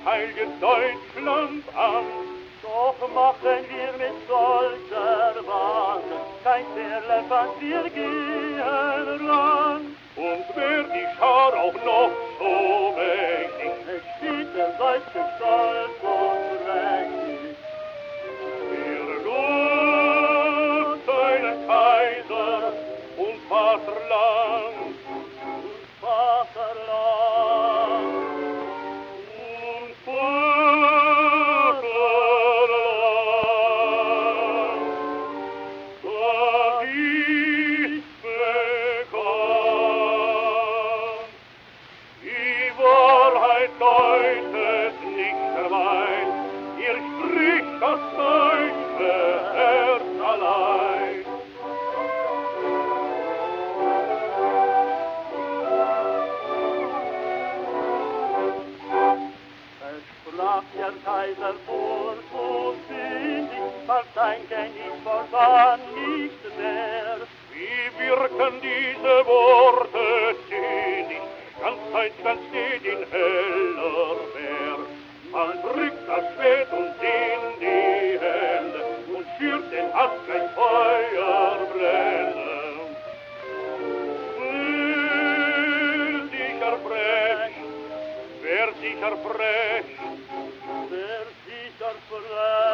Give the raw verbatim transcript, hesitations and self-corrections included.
heilige Deutschland an. Doch machen wir mit solcher Wahnsinn kein Fehler, was wir gehen ran. Und wer die Schar auch noch so mächtig, es steht der deutsche Stolz und prächtig. Wir loben seinen Kaiser und Vaterland, und Vaterland, und Vaterland. Da ist bekannt, die Wahrheit deutet nicht verweint, ihr spricht das deutsche Herz allein. Es sprach der Kaiser vor und bündig, verdanken ich fortan nicht mehr. Wie wirken diese Worte zynisch, ganz Deutschland steht in heller Wehr. Man drückt das Schwert uns in die Hände und schürt den Hass gleich Feuer brennen. Wer sich erfrecht, wer sich erfrecht, wer sich erfrecht,